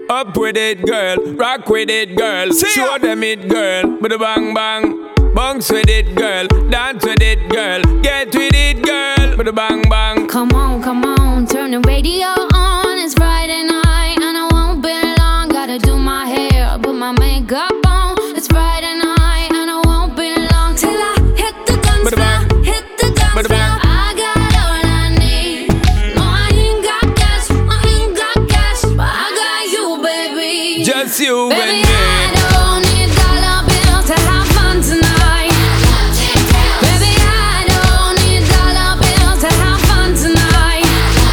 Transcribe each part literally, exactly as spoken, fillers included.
Up with it, girl. Rock with it, girl. Show them it, girl. With a bang bang. Bounce with it, girl. Dance with it, girl. Get with it, girl. With a bang bang. Come on, come on, turn the radio on. It's Friday night and I won't be long. Gotta do my hair, put my makeup on. It's Friday night and I won't be long till I hit the dance floor, hit the dance floor. I got all I need. No, I ain't got cash, I ain't got cash, but I got you, baby. Just you Baby, and me. I don't need dollar bills to have fun tonight. Baby, I don't need dollar bills to have fun tonight.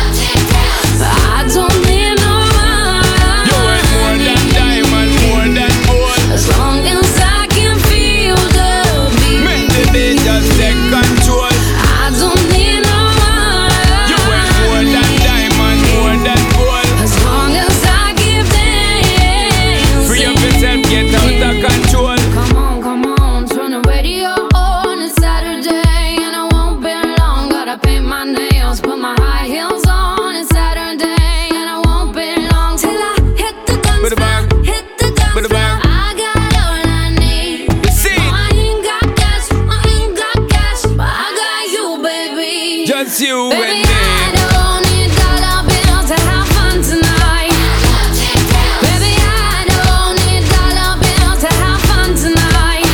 I don't need no money. You ain't more than diamond, more than gold. As long as I can feel the beat. Make the beat just take control. I don't need no money. You ain't more than diamond, more than gold. As long as I keep dancing. Free up yourself, get out of control. Come on, come on, turn the radio on. It's Saturday and I won't be long. Gotta paint my nails, put my high heels on. It's Saturday and I won't be long till I hit the dance With a floor, bang. hit the dance With a floor. bang. I got all I need. See? No, I ain't got cash, I ain't got cash, but I got you, baby. Just you Baby, and me. I don't need dollar bills to have fun tonight. Baby, I don't need dollar bills to have fun tonight.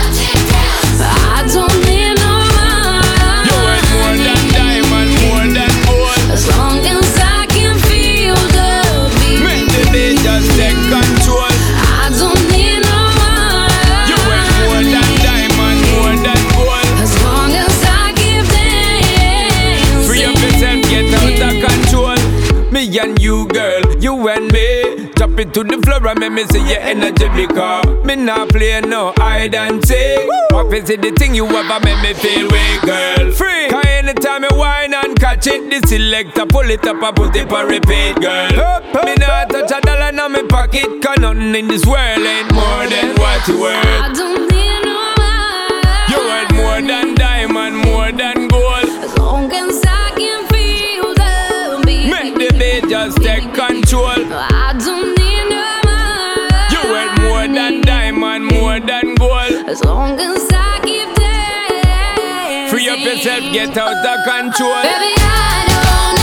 I don't need no You ain't more money. than diamond, more than gold. As long as I can feel the Make beat. the beat just take control. I don't need no You ain't more money. than diamond, more than gold. As long as I keep dancing. Free up yourself, get out of control. Me and you, girl, you and me. Drop it to the floor and make me see your energy because me not play no hide and seek. Office is the thing you ever make me feel weak, girl. Free. Cause anytime you whine and catch it, the selector pull it up and put it for repeat, girl. Me not touch a dollar in my pocket, cause nothing in this world ain't more than what you worth. I don't need no money. You worth more than diamond, more than gold. As long as I can feel the beat. Make the beat just take control. I don't need no money. You worth more than diamond, more than gold. As long as I keep dancing. Free up yourself, get out of control. Baby, I don't